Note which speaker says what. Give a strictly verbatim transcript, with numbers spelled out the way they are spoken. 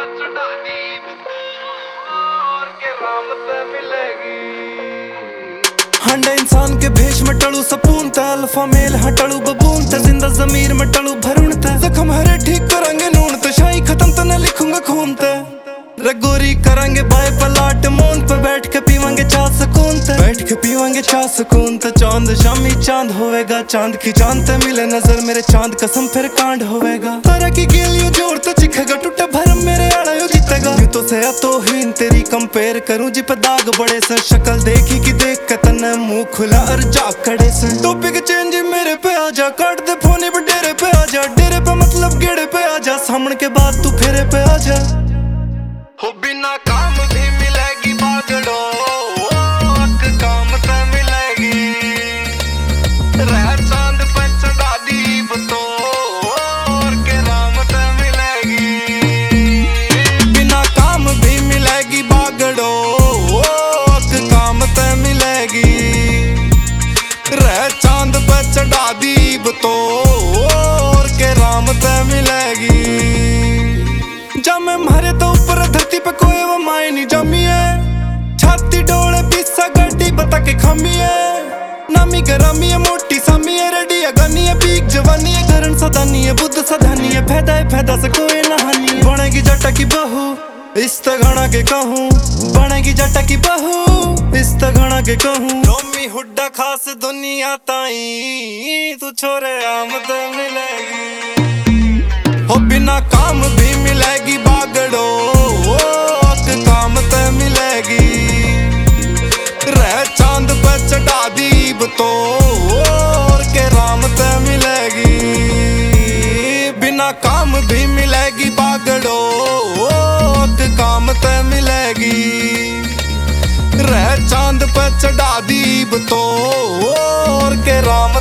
Speaker 1: हंडा इंसान के भेष में टलू सपून ते अल्फा मेल हटलू बबून ते जिंदा जमीर में टलू भरून ते जख्म हरे ठीक करेंगे नून ते शाही खत्म तो न लिखूंगा खून ते रगोरी करेंगे बाय पलाट मून पे बैठ के पीवांगे चाह सुकून ते बैठ के पीवांगे चाह सुकून ते चांद शामी चांद होवेगा चांद की चांद ते मिले नजर मेरे चांद कसम फिर कांड होवेगा तारा की गेलियो जोर ते चिखेगा टूटे भरम मेरे आड़ा यो जीतेगा यूं तो से तो हीन तेरी कंपेयर करूं जी पे दाग बड़े से शक्ल देखी कि देख के तने मुंह खुला और जा कड़े से टॉपिक चेंज मेरे पे आजा काट दे फोने पे डेरे पे आजा डेरे पे मतलब गेड़े पे आजा सामने के बाद तू फेरे पे आजा हो बिना काम भी मिलेगी बागड़ो अक काम तो मिलेगी रह चांद पे चढ़ा दीप तो और के राम तो मिलेगी बिना काम भी मिलेगी बागड़ो अक काम तो मिलेगी रह चांद पे चढ़ा दीप तो और के राम तो मिलेगी जब मैं मारे तो ऊपर धरती पे कोई वो माय नहीं जमी है छाती डोले पिस्सा गड्डी बता के खमी है नामी गरामी है मोटी सामी है रेडी है गनी है पीक जवानी है घरन सदानी है बुद्ध सदानी है फैदा है फैदा से कोई नहानी है बनेगी जटा की बहू इस तगड़ा के कहूँ बनेगी जटा की बहू इस तगड़ा के कहूँ रोमी हुड्डा खास दुनिया ताई तू छोरे आमद मिलेगी हो बिना काम भी मिलेगी बागड़ो अक काम तो मिलेगी रह चांद पे चढ़ा दीप तो और के राम तो मिलेगी बिना काम भी मिलेगी बागड़ो अक काम तो मिलेगी रह चांद पे चढ़ा दीप तो और के राम